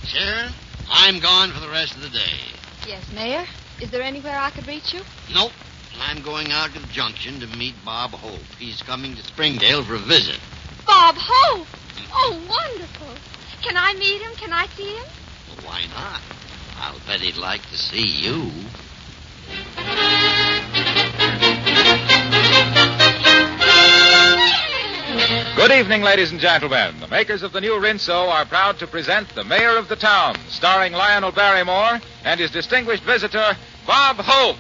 Sarah, I'm gone for the rest of the day. Yes, Mayor. Is there anywhere I could reach you? Nope. I'm going out to the junction to meet Bob Hope. He's coming to Springdale for a visit. Bob Hope! Oh, wonderful. Can I meet him? Can I see him? Well, why not? I'll bet he'd like to see you. Good evening, ladies and gentlemen. The makers of the new Rinso are proud to present The Mayor of the Town, starring Lionel Barrymore and his distinguished visitor, Bob Hope.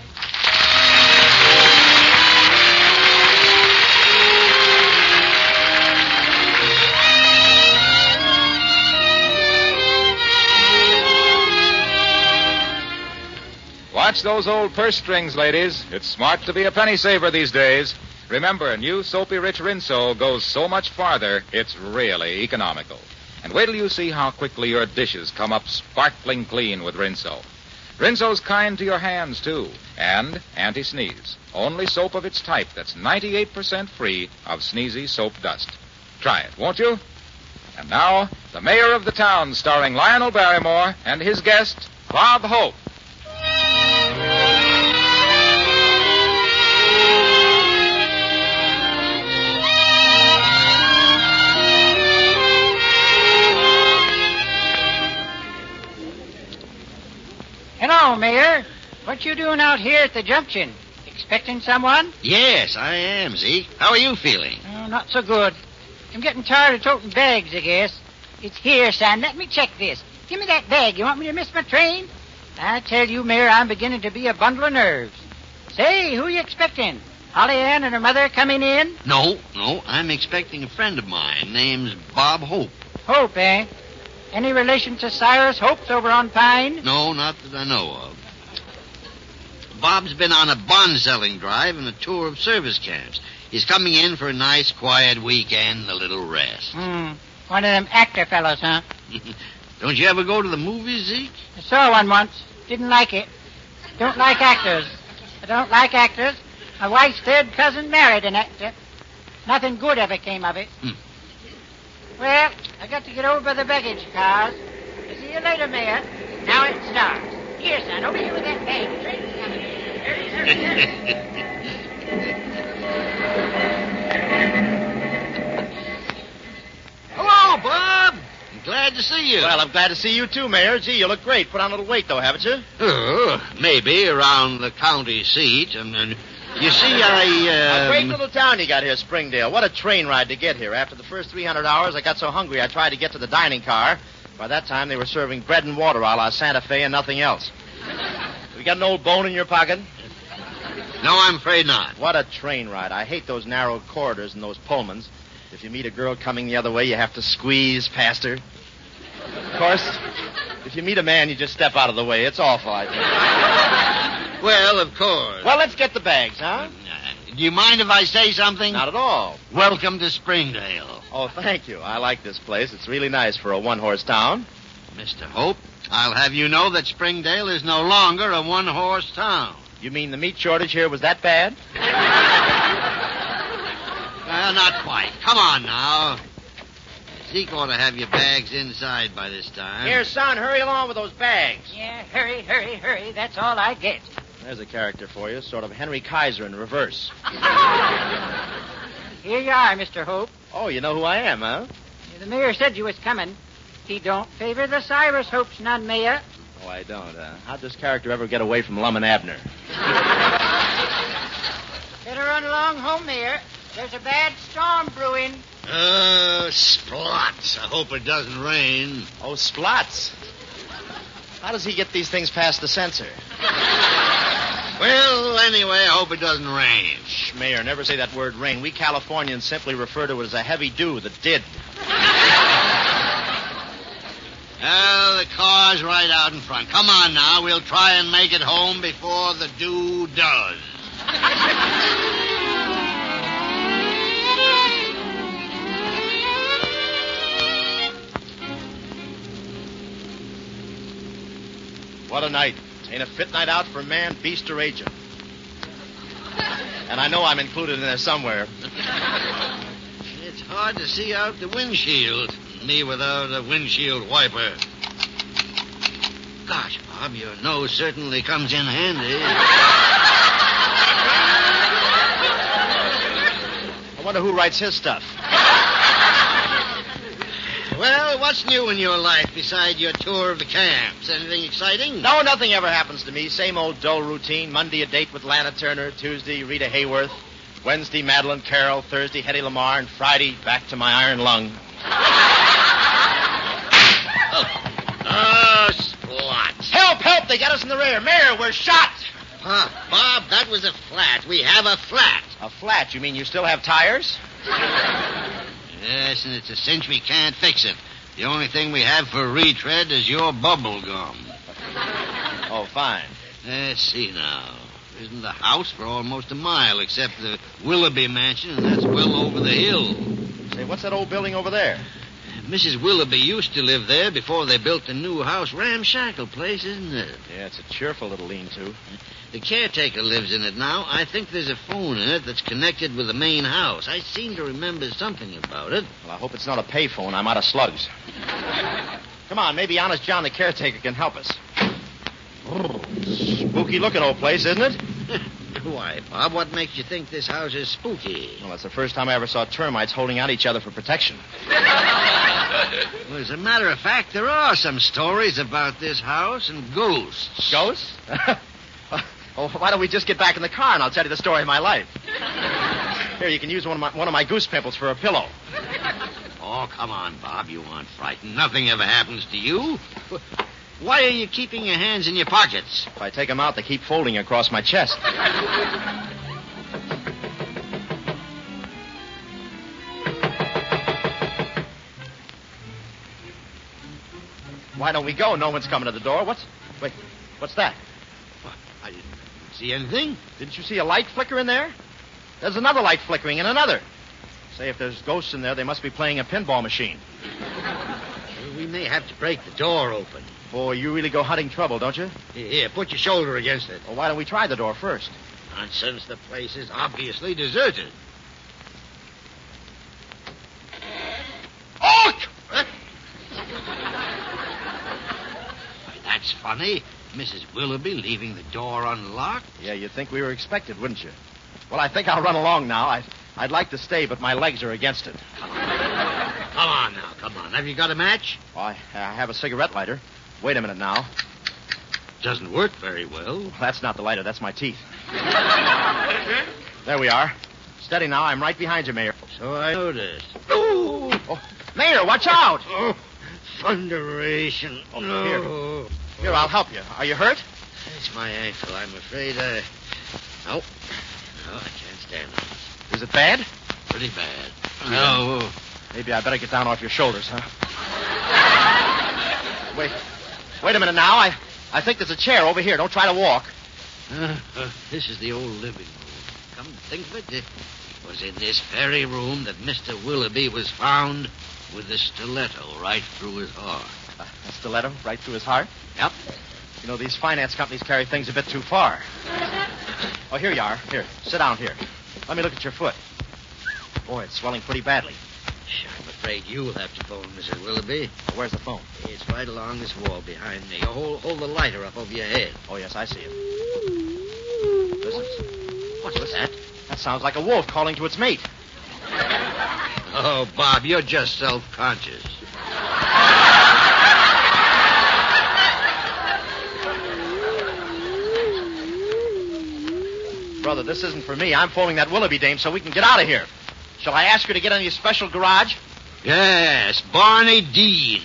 Watch those old purse strings, ladies. It's smart to be a penny saver these days. Remember, new Soapy Rich Rinso goes so much farther, it's really economical. And wait till you see how quickly your dishes come up sparkling clean with Rinso. Rinso's kind to your hands, too, and anti-sneeze. Only soap of its type that's 98% free of sneezy soap dust. Try it, won't you? And now, The Mayor of the Town, starring Lionel Barrymore and his guest, Bob Hope. Hello, Mayor. What you doing out here at the junction? Expecting someone? Yes, I am, Zeke. How are you feeling? Oh, not so good. I'm getting tired of toting bags, I guess. It's here, son. Let me check this. Give me that bag. You want me to miss my train? I tell you, Mayor, I'm beginning to be a bundle of nerves. Say, who you expecting? Holly Ann and her mother coming in? No. I'm expecting a friend of mine. Name's Bob Hope. Hope, eh? Any relation to Cyrus Hope's over on Pine? No, not that I know of. Bob's been on a bond-selling drive and a tour of service camps. He's coming in for a nice, quiet weekend, a little rest. One of them actor fellows, huh? Don't you ever go to the movies, Zeke? I saw one once. Didn't like it. Don't like actors. I don't like actors. My wife's third cousin married an actor. Nothing good ever came of it. Well, I got to get over by the baggage cars. I'll see you later, Mayor. Now it starts. Here, son, over here with that bag. The train's coming. Hurry. Hello, Bob. I'm glad to see you. Well, I'm glad to see you too, Mayor. Gee, you look great. Put on a little weight, though, haven't you? Maybe around the county seat. And you see, A great little town you got here, Springdale. What a train ride to get here. After the first 300 hours, I got so hungry I tried to get to the dining car. By that time, they were serving bread and water a la Santa Fe and nothing else. You got an old bone in your pocket? No, I'm afraid not. What a train ride. I hate those narrow corridors and those Pullmans. If you meet a girl coming the other way, you have to squeeze past her. Of course, if you meet a man, you just step out of the way. It's awful, I think. Well, of course. Well, let's get the bags, huh? Do you mind if I say something? Not at all. Welcome to Springdale. Oh, thank you. I like this place. It's really nice for a one-horse town. Mr. Hope, I'll have you know that Springdale is no longer a one-horse town. You mean the meat shortage here was that bad? Not quite. Come on now. Zeke ought to have your bags inside by this time. Here, son, hurry along with those bags. Yeah, hurry. That's all I get. There's a character for you, sort of Henry Kaiser in reverse. Here you are, Mr. Hope. Oh, you know who I am, huh? The mayor said you was coming. He don't favor the Cyrus Hopes none, Mayor. Oh, I don't, How'd this character ever get away from Lum and Abner? Better run along home, Mayor. There's a bad storm brewing. Splots. I hope it doesn't rain. Oh, splots. How does he get these things past the censor? Well, anyway, I hope it doesn't rain. Shh, Mayor, never say that word rain. We Californians simply refer to it as a heavy dew that did. Well, the car's right out in front. Come on now. We'll try and make it home before the dew does. What a night. Ain't a fit night out for man, beast, or agent. And I know I'm included in there somewhere. It's hard to see out the windshield. Me without a windshield wiper. Gosh, Bob, your nose certainly comes in handy. I wonder who writes his stuff. Well, what's new in your life beside your tour of the camps? Anything exciting? No, nothing ever happens to me. Same old dull routine. Monday, a date with Lana Turner. Tuesday, Rita Hayworth. Wednesday, Madeline Carroll. Thursday, Hedy Lamarr. And Friday, back to my iron lung. Oh, splots. Help, help! They got us in the rear. Mayor, we're shot! Bob, that was a flat. We have a flat. A flat? You mean you still have tires? Yes, and it's a cinch we can't fix it. The only thing we have for retread is your bubble gum. Oh, fine. Let's see now. Isn't the house for almost a mile except the Willoughby mansion, and that's well over the hill. Say, what's that old building over there? Mrs. Willoughby used to live there before they built the new house. Ramshackle place, isn't it? Yeah, it's a cheerful little lean-to. The caretaker lives in it now. I think there's a phone in it that's connected with the main house. I seem to remember something about it. Well, I hope it's not a payphone. I'm out of slugs. Come on, maybe Honest John the caretaker can help us. Spooky-looking old place, isn't it? Why, Bob, what makes you think this house is spooky? Well, that's the first time I ever saw termites holding out each other for protection. Well, as a matter of fact, there are some stories about this house and ghosts. Ghosts? Oh, why don't we just get back in the car and I'll tell you the story of my life. Here, you can use one of my goose pimples for a pillow. Oh, come on, Bob. You aren't frightened. Nothing ever happens to you. Why are you keeping your hands in your pockets? If I take them out, they keep folding across my chest. Why don't we go? No one's coming to the door. What's that? I didn't see anything. Didn't you see a light flicker in there? There's another light flickering and another. Say, if there's ghosts in there, they must be playing a pinball machine. We may have to break the door open. Boy, you really go hunting trouble, don't you? Here, put your shoulder against it. Well, why don't we try the door first? Nonsense. The place is obviously deserted. Oh! That's funny. Mrs. Willoughby leaving the door unlocked. Yeah, you'd think we were expected, wouldn't you? Well, I think I'll run along now. I'd like to stay, but my legs are against it. Come on now, come on. Have you got a match? Oh, I have a cigarette lighter. Wait a minute now. Doesn't work very well. That's not the lighter. That's my teeth. There we are. Steady now. I'm right behind you, Mayor. So I noticed. Oh, Mayor, watch out. Oh, thunderation. Oh, no. Here, I'll help you. Are you hurt? It's my ankle. I'm afraid I... No, I can't stand it. Is it bad? Pretty bad. No. Maybe I better get down off your shoulders, huh? Wait a minute now. I think there's a chair over here. Don't try to walk. This is the old living room. Come to think of it, it was in this very room that Mr. Willoughby was found with a stiletto right through his heart. A stiletto right through his heart? Yep. You know, these finance companies carry things a bit too far. Oh, here you are. Here, sit down here. Let me look at your foot. Boy, it's swelling pretty badly. I'm afraid you'll have to phone Mrs. Willoughby. Where's the phone? It's right along this wall behind me. Hold the lighter up over your head. Oh, yes, I see it. Listen. What's that? That sounds like a wolf calling to its mate. Oh, Bob, you're just self-conscious. Brother, this isn't for me. I'm phoning that Willoughby dame so we can get out of here. Shall I ask her to get in your special garage? Yes, Barney Dean.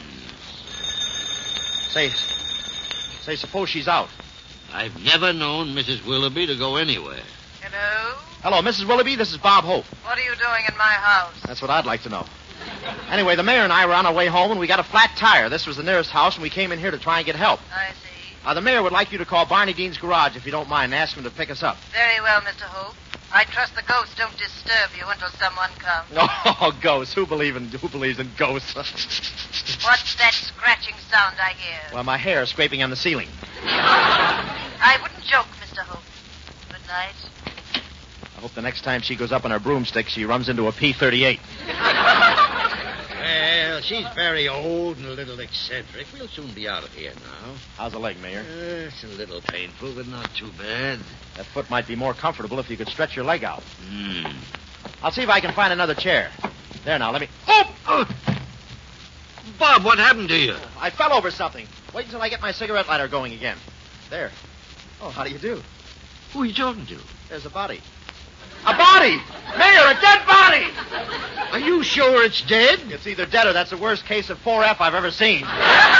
Say, suppose she's out. I've never known Mrs. Willoughby to go anywhere. Hello? Hello, Mrs. Willoughby. This is Bob Hope. What are you doing in my house? That's what I'd like to know. Anyway, the mayor and I were on our way home, and we got a flat tire. This was the nearest house, and we came in here to try and get help. I see. The mayor would like you to call Barney Dean's garage, if you don't mind, and ask him to pick us up. Very well, Mr. Hope. I trust the ghosts don't disturb you until someone comes. Oh, ghosts. Who believes in ghosts? What's that scratching sound I hear? Well, my hair is scraping on the ceiling. I wouldn't joke, Mr. Hope. Good night. I hope the next time she goes up on her broomstick, she runs into a P-38. Well, she's very old and a little eccentric. We'll soon be out of here now. How's the leg, Mayor? It's a little painful, but not too bad. That foot might be more comfortable if you could stretch your leg out. Hmm. I'll see if I can find another chair. There now, let me... Oh! Bob, what happened to you? I fell over something. Wait until I get my cigarette lighter going again. There. Oh, how do you do? Who are you talking to? There's a body. A body! Mayor, a dead body! Are you sure it's dead? It's either dead or that's the worst case of 4F I've ever seen. Come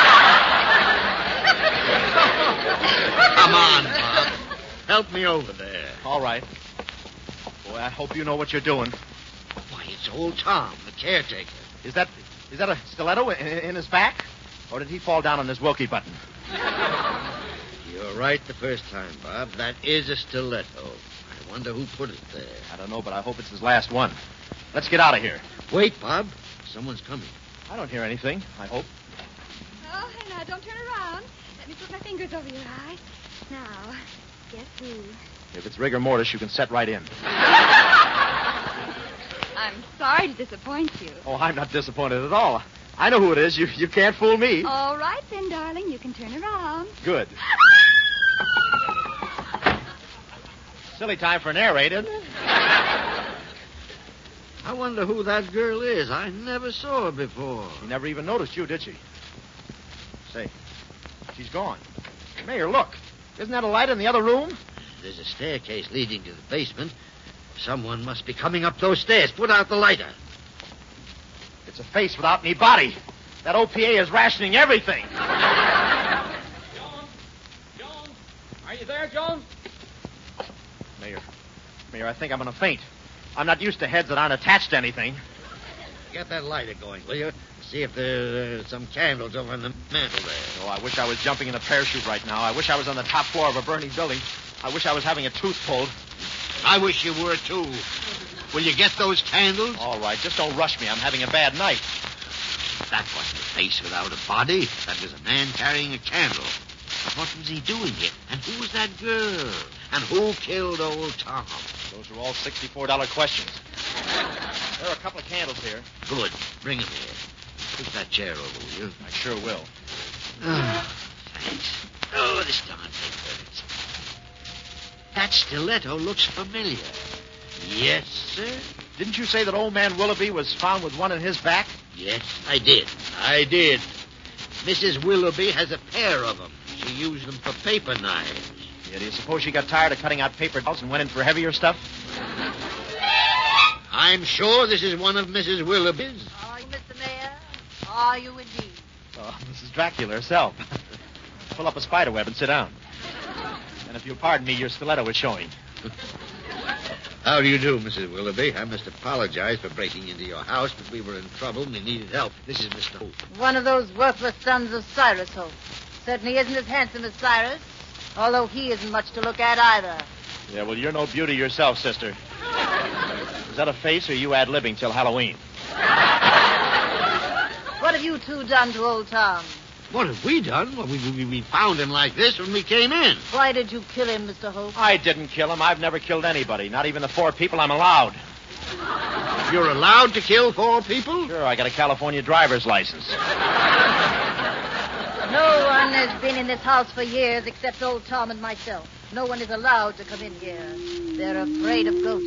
on, Bob. Help me over there. All right. Boy, I hope you know what you're doing. Why, it's old Tom, the caretaker. Is that a stiletto in his back? Or did he fall down on his Wilkie button? You're right the first time, Bob. That is a stiletto. I wonder who put it there. I don't know, but I hope it's his last one. Let's get out of here. Wait, Bob. Someone's coming. I don't hear anything, I hope. Oh, now, don't turn around. Let me put my fingers over your eyes. Now, guess who? If it's rigor mortis, you can set right in. I'm sorry to disappoint you. Oh, I'm not disappointed at all. I know who it is. You can't fool me. All right, then, darling. You can turn around. Good. Silly time for an air raid, isn't it? I wonder who that girl is. I never saw her before. She never even noticed you, did she? Say, she's gone. Mayor, look. Isn't that a light in the other room? There's a staircase leading to the basement. Someone must be coming up those stairs. Put out the lighter. It's a face without any body. That OPA is rationing everything. Jones? Are you there, Jones? Mayor, I think I'm going to faint. I'm not used to heads that aren't attached to anything. Get that lighter going, will you? See if there's some candles over on the mantel there. Oh, I wish I was jumping in a parachute right now. I wish I was on the top floor of a burning building. I wish I was having a tooth pulled. I wish you were, too. Will you get those candles? All right, just don't rush me. I'm having a bad night. That wasn't a face without a body. That was a man carrying a candle. What was he doing here? And who was that girl? And who killed old Tom? Those are all $64 questions. There are a couple of candles here. Good. Bring them here. Push that chair over, will you? I sure will. Oh, thanks. Oh, this darn thing hurts. That stiletto looks familiar. Yes, sir. Didn't you say that old man Willoughby was found with one in his back? Yes, I did. Mrs. Willoughby has a pair of them. She used them for paper knives. Yeah, do you suppose she got tired of cutting out paper dolls and went in for heavier stuff? I'm sure this is one of Mrs. Willoughby's. Are you, Mr. Mayor? Are you indeed? Oh, Mrs. Dracula herself. Pull up a spider web and sit down. And if you'll pardon me, your stiletto is showing. How do you do, Mrs. Willoughby? I must apologize for breaking into your house, but we were in trouble and we needed help. This is Mr. Hope. One of those worthless sons of Cyrus Hope. Certainly isn't as handsome as Cyrus, although he isn't much to look at either. Yeah, well, you're no beauty yourself, sister. Is that a face or you ad-libbing till Halloween? What have you two done to old Tom? What have we done? Well, we found him like this when we came in. Why did you kill him, Mr. Hope? I didn't kill him. I've never killed anybody, not even the 4 people I'm allowed. You're allowed to kill 4 people? Sure, I got a California driver's license. No one has been in this house for years except old Tom and myself. No one is allowed to come in here. They're afraid of ghosts.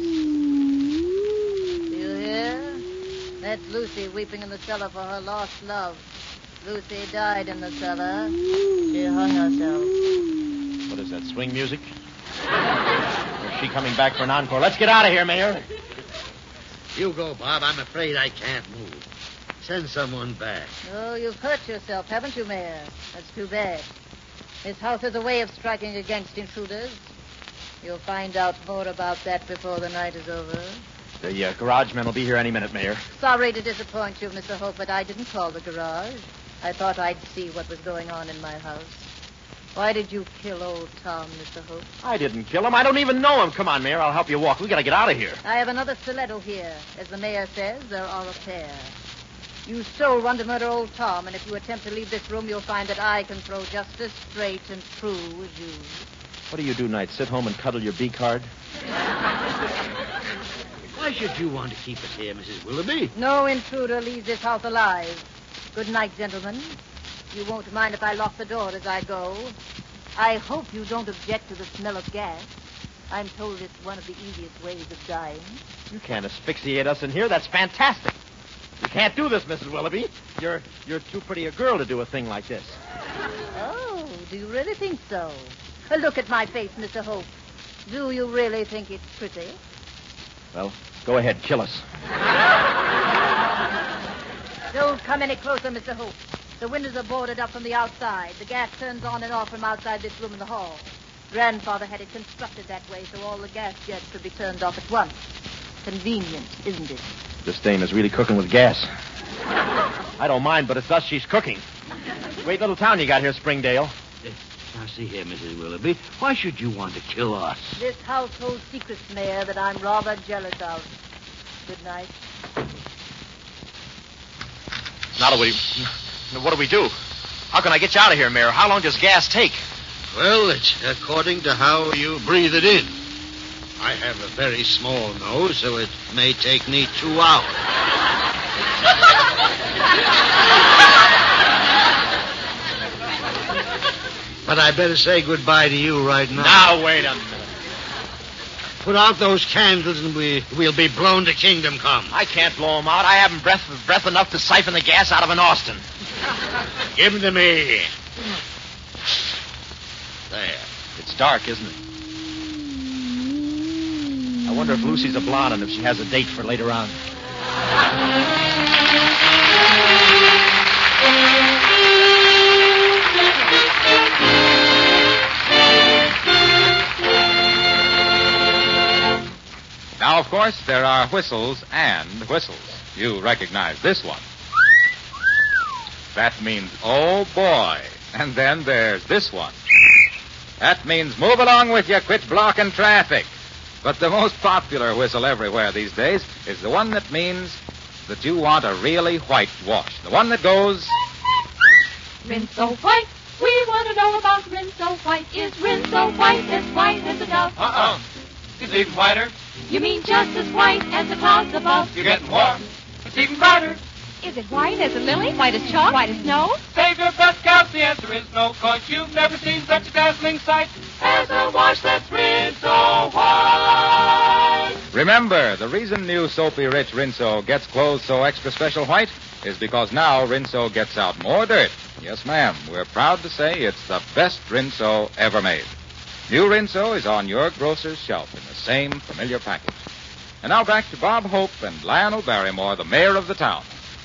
Do you hear? That's Lucy weeping in the cellar for her lost love. Lucy died in the cellar. She hung herself. What is that, swing music? Or is she coming back for an encore? Let's get out of here, Mayor. You go, Bob. I'm afraid I can't move. Send someone back. Oh, you've hurt yourself, haven't you, Mayor? That's too bad. This house has a way of striking against intruders. You'll find out more about that before the night is over. The garage men will be here any minute, Mayor. Sorry to disappoint you, Mr. Hope, but I didn't call the garage. I thought I'd see what was going on in my house. Why did you kill old Tom, Mr. Hope? I didn't kill him. I don't even know him. Come on, Mayor. I'll help you walk. We got to get out of here. I have another stiletto here. As the mayor says, there are a pair. You stole one to murder old Tom, and if you attempt to leave this room, you'll find that I can throw just as straight and true as you. What do you do, Knight? Sit home and cuddle your B card? Why should you want to keep us here, Mrs. Willoughby? No intruder leaves this house alive. Good night, gentlemen. You won't mind if I lock the door as I go. I hope you don't object to the smell of gas. I'm told it's one of the easiest ways of dying. You can't asphyxiate us in here. That's fantastic. You can't do this, Mrs. Willoughby. You're too pretty a girl to do a thing like this. Oh, do you really think so? Look at my face, Mr. Hope. Do you really think it's pretty? Well, go ahead, kill us. Don't come any closer, Mr. Hope. The windows are boarded up from the outside. The gas turns on and off from outside this room in the hall. Grandfather had it constructed that way so all the gas jets could be turned off at once. Convenient, isn't it? This dame is really cooking with gas. I don't mind, but it's us she's cooking. Great little town you got here, Springdale. Now, see here, Mrs. Willoughby. Why should you want to kill us? This household secrets, Mayor, that I'm rather jealous of. Good night. Now, what do we do? How can I get you out of here, Mayor? How long does gas take? Well, it's according to how you breathe it in. I have a very small nose, so it may take me 2 hours. But I better say goodbye to you right now. Now, wait a minute. Put out those candles and we'll be blown to kingdom come. I can't blow them out. I haven't breath enough to siphon the gas out of an Austin. Give them to me. There. It's dark, isn't it? I wonder if Lucy's a blonde and if she has a date for later on. Now, of course, there are whistles and whistles. You recognize this one. That means, oh, boy. And then there's this one. That means move along with you, quit blocking traffic. But the most popular whistle everywhere these days is the one that means that you want a really white wash. The one that goes... Rinse so white, we want to know about rinse so white. Is rinse so white as a dove? It's even whiter. You mean just as white as the clouds above? You're getting warm. It's even brighter. Is it white as a lily? White as chalk? White as snow? Save your breath, counts. The answer is no, 'cause you've never seen such a dazzling sight as a wash that's rinse so white. Remember, the reason new Soapy Rich Rinso gets clothes so extra special white is because now Rinso gets out more dirt. Yes, ma'am. We're proud to say it's the best Rinso ever made. New Rinso is on your grocer's shelf in the same familiar package. And now back to Bob Hope and Lionel Barrymore, the mayor of the town.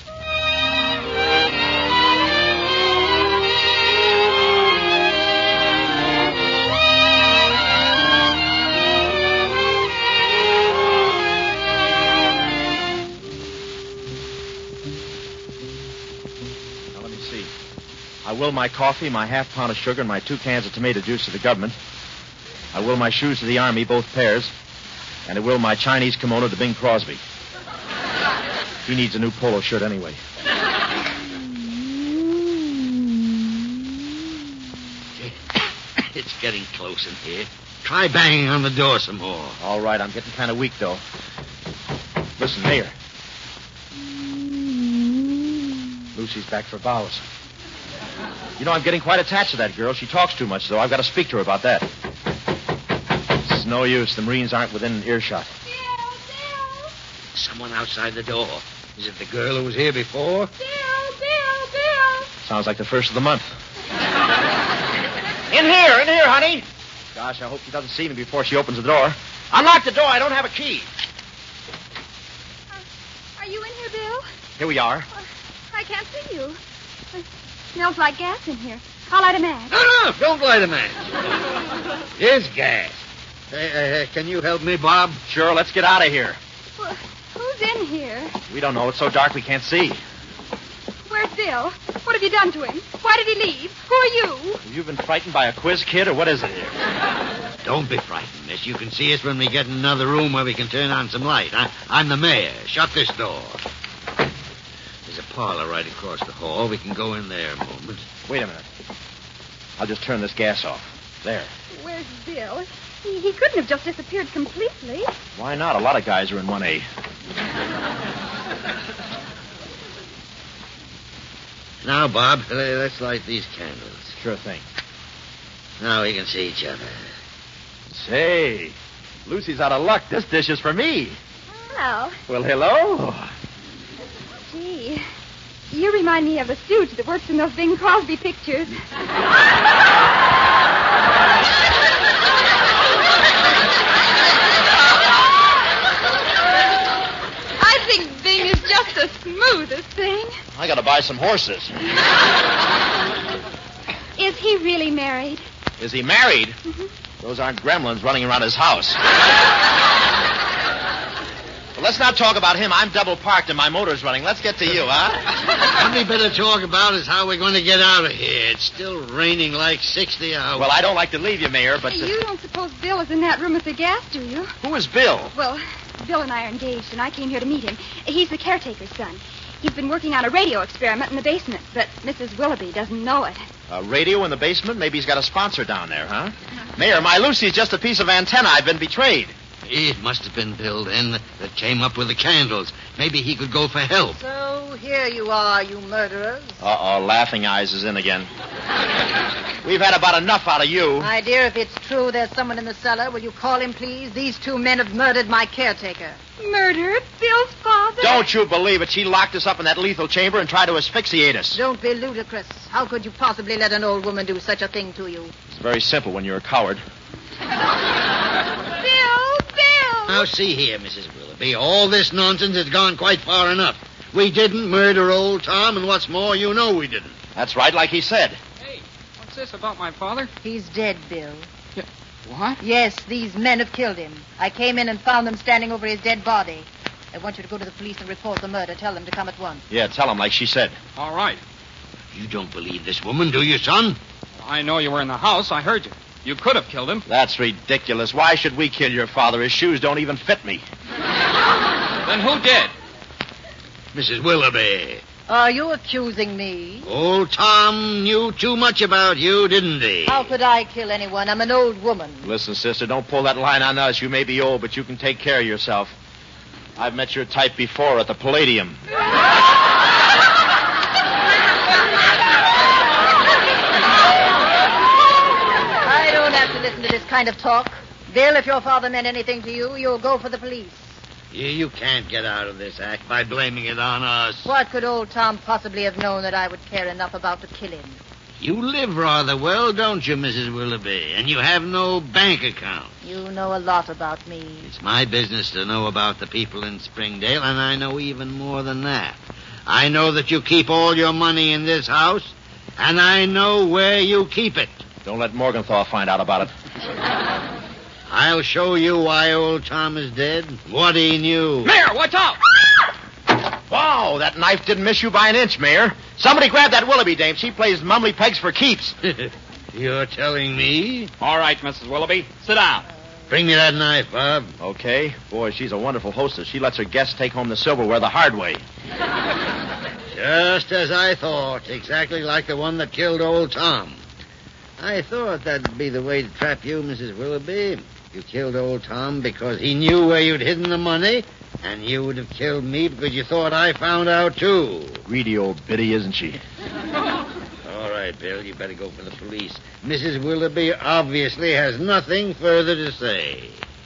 Now, let me see. I will my coffee, my half-pound of sugar, and my 2 cans of tomato juice to the government. I will my shoes to the Army, both pairs. And I will my Chinese kimono to Bing Crosby. He needs a new polo shirt anyway. It's getting close in here. Try banging on the door some more. All right, I'm getting kind of weak, though. Listen, Mayor. Lucy's back for vows. You know, I'm getting quite attached to that girl. She talks too much, though. I've got to speak to her about that. It's no use. The Marines aren't within earshot. Bill! Someone outside the door. Is it the girl who was here before? Bill! Sounds like the first of the month. In here, honey. Gosh, I hope she doesn't see me before she opens the door. Unlock the door. I don't have a key. Are you in here, Bill? Here we are. I can't see you. It smells like gas in here. I'll light a match. No, don't light a match. Here's gas. Can you help me, Bob? Sure, let's get out of here. Well, who's in here? We don't know. It's so dark we can't see. Where's Bill? What have you done to him? Why did he leave? Who are you? Have you been frightened by a quiz kid, or what is it here? Don't be frightened, miss. You can see us when we get in another room where we can turn on some light. I'm the mayor. Shut this door. There's a parlor right across the hall. We can go in there a moment. Wait a minute. I'll just turn this gas off. There. Where's Bill? He couldn't have just disappeared completely. Why not? A lot of guys are in 1A. Now, Bob, let's light these candles. Sure thing. Now we can see each other. Say, Lucy's out of luck. This dish is for me. Hello. Well, hello. Gee, you remind me of a stooge that works in those Bing Crosby pictures. I think Bing is just the smoothest thing. I got to buy some horses. Is he really married? Is he married? Mm-hmm. Those aren't gremlins running around his house. Well, let's not talk about him. I'm double parked and my motor's running. Let's get to you, huh? What we better talk about is how we're going to get out of here. It's still raining like 60 hours. Well, I don't like to leave you, Mayor, but... You don't suppose Bill is in that room with the gas, do you? Who is Bill? Well, Bill and I are engaged, and I came here to meet him. He's the caretaker's son. He's been working on a radio experiment in the basement, but Mrs. Willoughby doesn't know it. A radio in the basement? Maybe he's got a sponsor down there, huh? Mayor, my Lucy's just a piece of antenna. I've been betrayed. It must have been Bill then that came up with the candles. Maybe he could go for help. So here you are, you murderers. Uh-oh, Laughing Eyes is in again. We've had about enough out of you. My dear, if it's true there's someone in the cellar, will you call him, please? These two men have murdered my caretaker. Murdered? Bill's father? Don't you believe it? She locked us up in that lethal chamber and tried to asphyxiate us. Don't be ludicrous. How could you possibly let an old woman do such a thing to you? It's very simple when you're a coward. Bill! Now, see here, Mrs. Willoughby. All this nonsense has gone quite far enough. We didn't murder old Tom, and what's more, you know we didn't. That's right, like he said. Hey, what's this about my father? He's dead, Bill. What? Yes, these men have killed him. I came in and found them standing over his dead body. I want you to go to the police and report the murder. Tell them to come at once. Yeah, tell him like she said. All right. You don't believe this woman, do you, son? I know you were in the house. I heard you. You could have killed him. That's ridiculous. Why should we kill your father? His shoes don't even fit me. Then who did? Mrs. Willoughby. Are you accusing me? Old Tom knew too much about you, didn't he? How could I kill anyone? I'm an old woman. Listen, sister, don't pull that line on us. You may be old, but you can take care of yourself. I've met your type before at the Palladium. I don't have to listen to this kind of talk. Bill, if your father meant anything to you, you'll go for the police. You can't get out of this act by blaming it on us. What could old Tom possibly have known that I would care enough about to kill him? You live rather well, don't you, Mrs. Willoughby? And you have no bank account. You know a lot about me. It's my business to know about the people in Springdale, and I know even more than that. I know that you keep all your money in this house, and I know where you keep it. Don't let Morgenthau find out about it. I'll show you why old Tom is dead, what he knew. Mayor, watch out! Wow, that knife didn't miss you by an inch, Mayor. Somebody grab that Willoughby dame. She plays mumbly pegs for keeps. You're telling me? All right, Mrs. Willoughby. Sit down. Bring me that knife, Bob. Okay. Boy, she's a wonderful hostess. She lets her guests take home the silverware the hard way. Just as I thought. Exactly like the one that killed old Tom. I thought that'd be the way to trap you, Mrs. Willoughby. You killed old Tom because he knew where you'd hidden the money, and you would have killed me because you thought I found out, too. Greedy old biddy, isn't she? All right, Bill, you better go for the police. Mrs. Willoughby obviously has nothing further to say.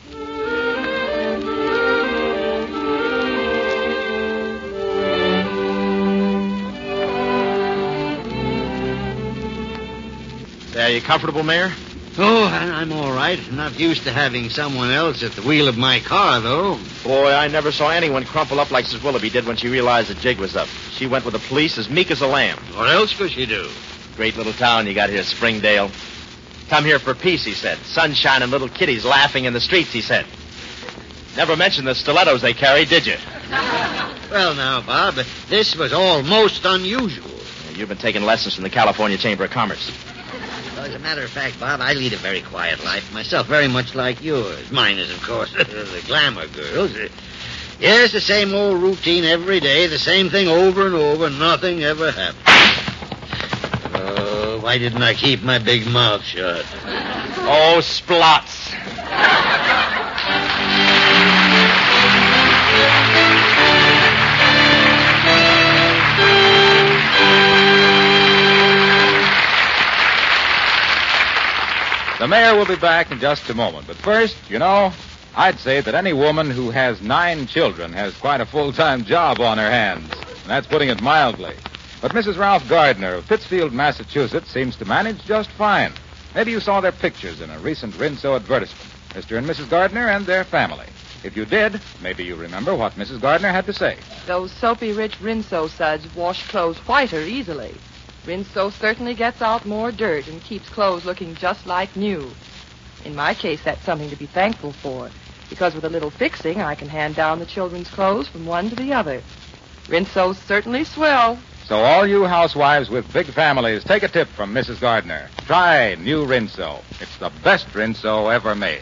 Are you comfortable, Mayor? Oh, I'm all right. Not used to having someone else at the wheel of my car, though. Boy, I never saw anyone crumple up like Mrs. Willoughby did when she realized the jig was up. She went with the police as meek as a lamb. What else could she do? Great little town you got here, Springdale. Come here for peace, he said. Sunshine and little kiddies laughing in the streets, he said. Never mentioned the stilettos they carried, did you? Well, now, Bob, this was all most unusual. You've been taking lessons from the California Chamber of Commerce. Well, as a matter of fact, Bob, I lead a very quiet life myself, very much like yours. Mine is, of course, the glamour girls. Yes, the same old routine every day, the same thing over and over, nothing ever happens. Oh, why didn't I keep my big mouth shut? Oh, splots. The mayor will be back in just a moment. But first, I'd say that any woman who has 9 children has quite a full-time job on her hands. And that's putting it mildly. But Mrs. Ralph Gardner of Pittsfield, Massachusetts, seems to manage just fine. Maybe you saw their pictures in a recent Rinso advertisement, Mr. and Mrs. Gardner and their family. If you did, maybe you remember what Mrs. Gardner had to say. Those soapy rich Rinso suds wash clothes whiter easily. Rinso certainly gets out more dirt and keeps clothes looking just like new. In my case, that's something to be thankful for, because with a little fixing, I can hand down the children's clothes from one to the other. Rinso's certainly swell. So all you housewives with big families, take a tip from Mrs. Gardner. Try new Rinso. It's the best Rinso ever made.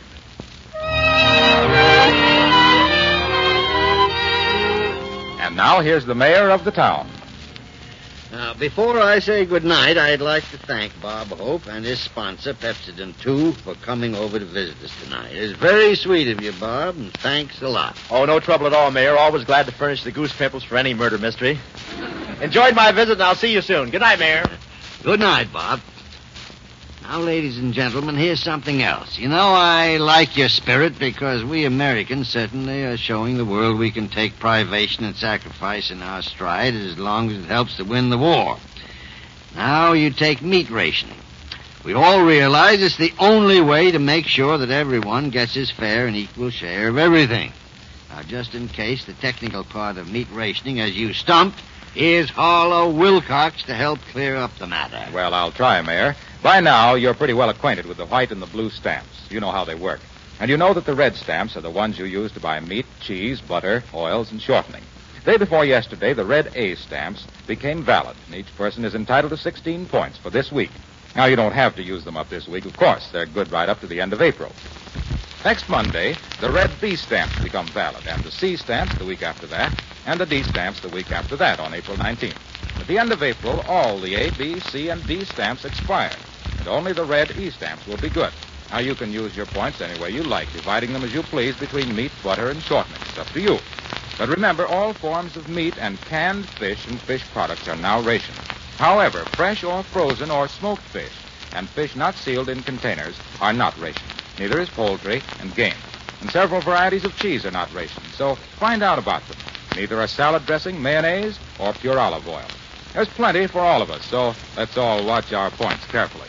And now here's the mayor of the town. Now, before I say goodnight, I'd like to thank Bob Hope and his sponsor, Pepsodent 2, for coming over to visit us tonight. It's very sweet of you, Bob, and thanks a lot. Oh, no trouble at all, Mayor. Always glad to furnish the goose pimples for any murder mystery. Enjoyed my visit, and I'll see you soon. Good night, Mayor. Good night, Bob. Now, ladies and gentlemen, here's something else. I like your spirit because we Americans certainly are showing the world we can take privation and sacrifice in our stride as long as it helps to win the war. Now you take meat rationing. We all realize it's the only way to make sure that everyone gets his fair and equal share of everything. Now, just in case the technical part of meat rationing as you stumped, here's Harlow Wilcox to help clear up the matter. Well, I'll try, Mayor. By now, you're pretty well acquainted with the white and the blue stamps. You know how they work. And you know that the red stamps are the ones you use to buy meat, cheese, butter, oils, and shortening. Day before yesterday, the red A stamps became valid, and each person is entitled to 16 points for this week. Now, you don't have to use them up this week, of course. They're good right up to the end of April. Next Monday, the red B stamps become valid, and the C stamps the week after that, and the D stamps the week after that on April 19th. At the end of April, all the A, B, C, and D stamps expire, and only the red E stamps will be good. Now, you can use your points any way you like, dividing them as you please between meat, butter, and shortening. It's up to you. But remember, all forms of meat and canned fish and fish products are now rationed. However, fresh or frozen or smoked fish and fish not sealed in containers are not rationed. Neither is poultry and game. And several varieties of cheese are not rationed, so find out about them. Neither are salad dressing, mayonnaise, or pure olive oil. There's plenty for all of us, so let's all watch our points carefully.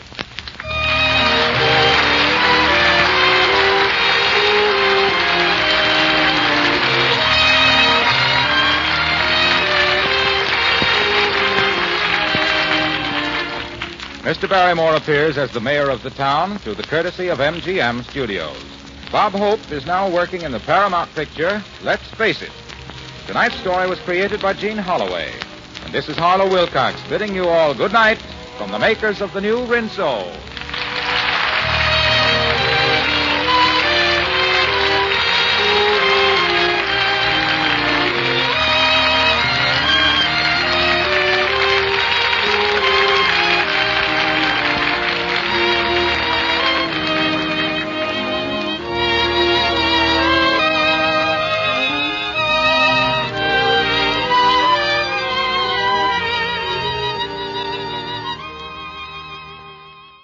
Mr. Barrymore appears as the mayor of the town through the courtesy of MGM Studios. Bob Hope is now working in the Paramount picture, Let's Face It. Tonight's story was created by Gene Holloway. And this is Harlow Wilcox bidding you all good night from the makers of the new Rinso.